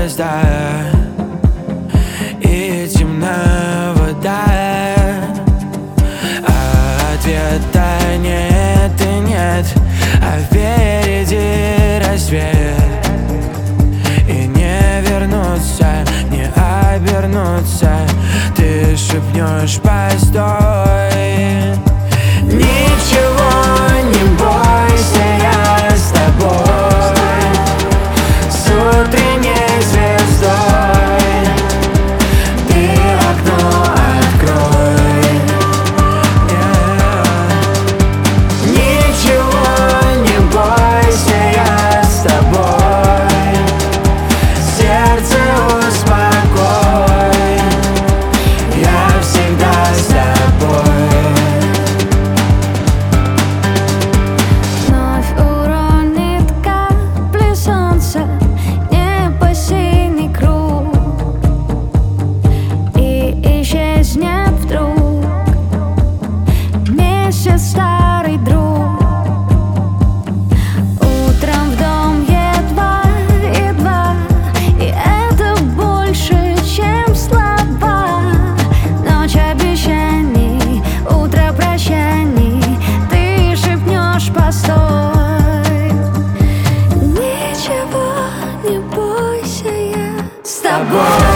звезда и темная вода, а ответа нет и нет, а впереди рассвет. И не вернуться, не обернуться, ты шепнешь постой. Ничего не бойся, я с тобой, с утренней звездой. Ты окно открой, Ничего не бойся, я с тобой, сердце успокой, я всегда с тобой. Вновь уронит капли солнца, небо синий круг, и исчезнет вдруг месяц, старый друг. Утром в дом едва, и это больше, чем слова. Ночь обещаний, утро прощаний, ты шепнешь постой. Ничего не бойся, я с тобой.